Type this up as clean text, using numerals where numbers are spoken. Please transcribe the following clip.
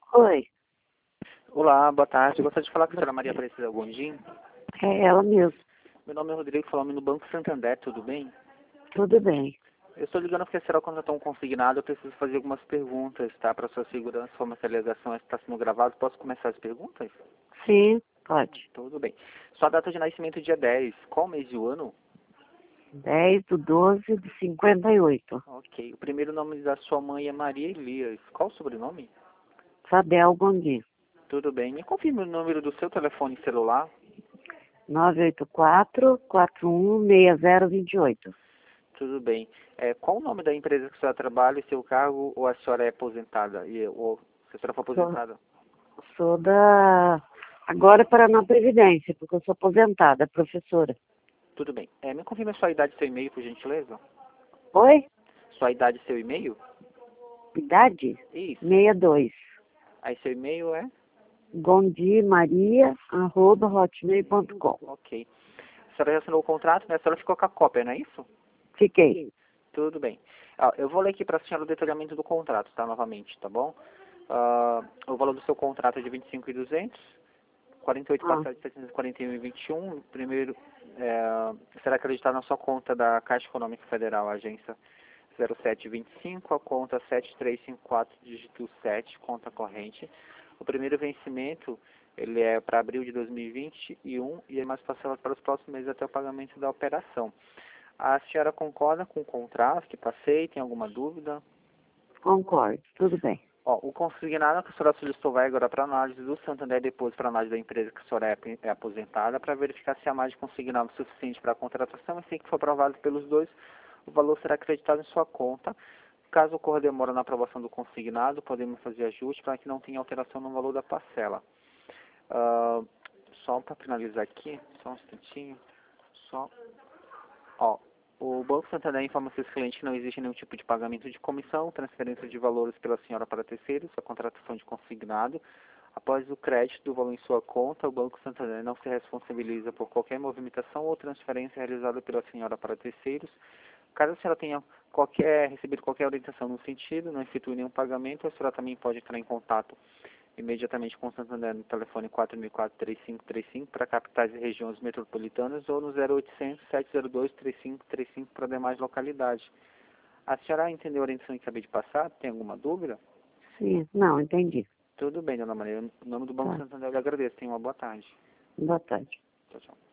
Oi, Olá, boa tarde. Eu gostaria de falar com a senhora Maria Aparecida Gondim. é ela mesmo. Meu nome é Rodrigo, falando no Banco Santander, tudo bem? Tudo bem. Eu estou ligando porque a senhora contratou um consignado, eu preciso fazer algumas perguntas, tá? Para sua segurança, como essa ligação está sendo gravada, posso começar as perguntas? Sim, pode. Tudo bem. Sua data de nascimento é dia 10. Qual mês e o ano? 10/12/58. Ok. O primeiro nome da sua mãe é Maria Elias. Qual o sobrenome? Fadel Gondim. Tudo bem. Me confirme o número do seu telefone celular. 984-416028. Tudo bem. Qual o nome da empresa que a senhora trabalha e seu cargo, ou a senhora é aposentada? Ou se a senhora for Sou, aposentada? sou da... Agora Paraná Previdência, porque eu sou aposentada, professora. Tudo bem. Me confirma sua idade e seu e-mail, por gentileza? Oi? Sua idade e seu e-mail? Idade? Isso. 62. Aí seu e-mail é? gondimaria@hotmail.com. Ok. A senhora já assinou o contrato, né? A senhora ficou com a cópia, não é isso? Fiquei. Tudo bem. Eu vou ler aqui para a senhora o detalhamento do contrato, tá? Novamente, tá bom? O valor do seu contrato é de 25.200, 48 Ah, parcelas de 741,21. O primeiro será acreditado na sua conta da Caixa Econômica Federal, agência 0725, a conta 7354, dígito 7, conta corrente. O primeiro vencimento ele é para abril de 2021 e é mais parcelado para os próximos meses até o pagamento da operação. A senhora concorda com o contrato que passei? Tem alguma dúvida? concordo. Tudo bem. O consignado que a senhora solicitou vai agora para análise do Santander e depois para análise da empresa que a senhora é aposentada para verificar se há mais de consignado suficiente para a contratação e assim que for aprovado pelos dois, o valor será acreditado em sua conta. Caso ocorra demora na aprovação do consignado, podemos fazer ajuste para que não tenha alteração no valor da parcela. Ah, Só para finalizar aqui, só um instantinho. Só. Ó, o Banco Santander informa seus clientes que não existe nenhum tipo de pagamento de comissão, transferência de valores pela senhora para terceiros, a contratação de consignado. Após o crédito do valor em sua conta, o Banco Santander não se responsabiliza por qualquer movimentação ou transferência realizada pela senhora para terceiros. Caso a senhora tenha recebido qualquer orientação no sentido, não efetue nenhum pagamento, a senhora também pode entrar em contato imediatamente com o Santander no telefone 4004-3535 para capitais e regiões metropolitanas ou no 0800-702-3535 para demais localidades. A senhora entendeu a orientação que acabei de passar? Tem alguma dúvida? Sim, não, entendi. Tudo bem, dona Maria. Em nome do Banco Tá. Santander eu lhe agradeço. Tenha uma boa tarde. Boa tarde. Tchau, tchau.